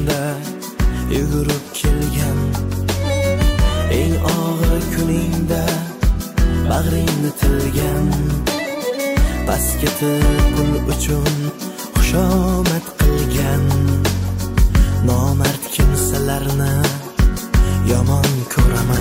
kelganda yugurib kelgan, eng og'ir kuningda bag'ringni tilgan, pastga pul uchun xushomad qilgan nomard kimsalarni yomon ko'raman.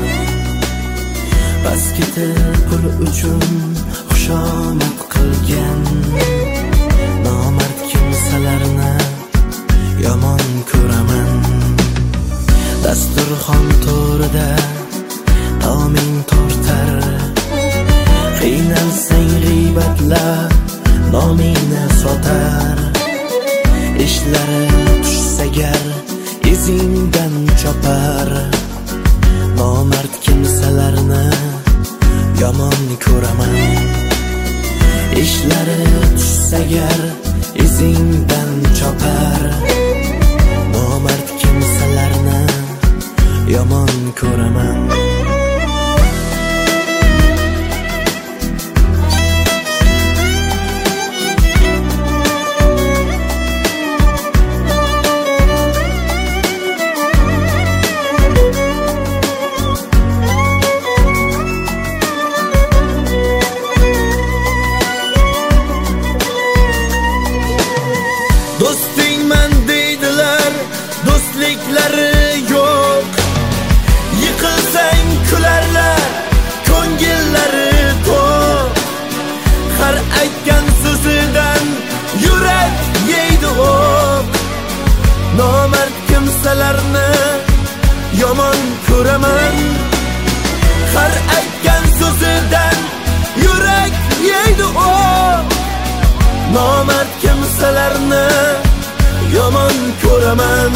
Pastga pul uchun xushomad qilgan nomard kimsalarni yomon ko'raman. Dasturxon to'rida taoming tortar, qiynalsang g'iybatlab nomingni sotar. Ishlari tushsa gar izingdan chopar, nomard kimsalarni yomon ko'raman. Ishlari tushsa gar izingdan chopar, nomard kimsalarni yomon ko'raman. Do'stingman deydilar, do'stliklari yo'q. Yiqilsang kularlar, ko'ngillari to'q. Har aytgan so'zidan yurak yeydi o'q. Nomard kimsalarni yomon ko'raman. Har aytgan so'zidan yurak yeydi o'q. Nomard kimsalarni yomon ko'raman.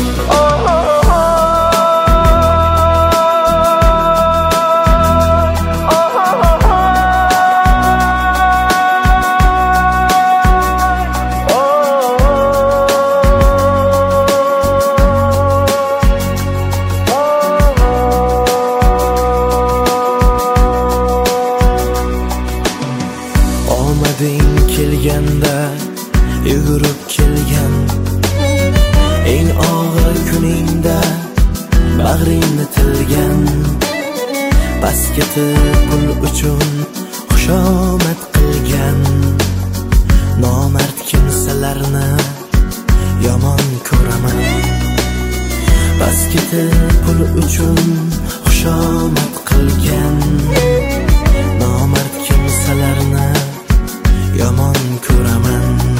Omading kelganda yugurib kelgan, eng og'ir kuningda bag'ringni tilgan, pastga pul uchun xushomad qilgan nomard kimsalarni yomon ko'raman. Pastga pul uchun xushomad qilgan nomard kimsalarni yomon ko'raman.